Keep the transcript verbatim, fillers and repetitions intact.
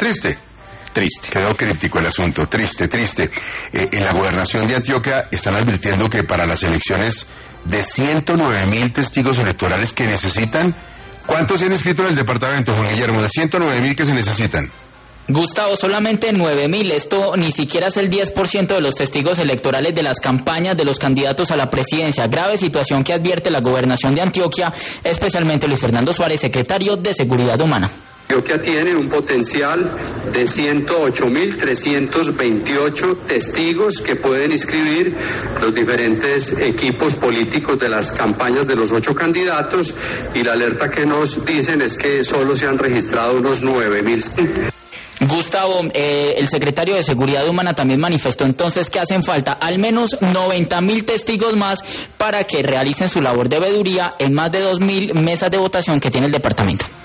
Triste. Triste. Quedó crítico el asunto, triste, triste. Eh, en la gobernación de Antioquia están advirtiendo que para las elecciones de ciento nueve mil testigos electorales que necesitan, ¿cuántos se han inscrito en el departamento, Juan Guillermo? De ciento nueve mil que se necesitan. Gustavo, solamente nueve mil. Esto ni siquiera es el diez por ciento de los testigos electorales de las campañas de los candidatos a la presidencia. Grave situación que advierte la gobernación de Antioquia, especialmente Luis Fernando Suárez, secretario de Seguridad Humana. Antioquia tiene un potencial de ciento ocho mil trescientos veintiocho testigos que pueden inscribir los diferentes equipos políticos de las campañas de los ocho candidatos, y la alerta que nos dicen es que solo se han registrado unos nueve mil. Gustavo, eh, el secretario de Seguridad Humana también manifestó entonces que hacen falta al menos noventa mil testigos más para que realicen su labor de veeduría en más de dos mil mesas de votación que tiene el departamento.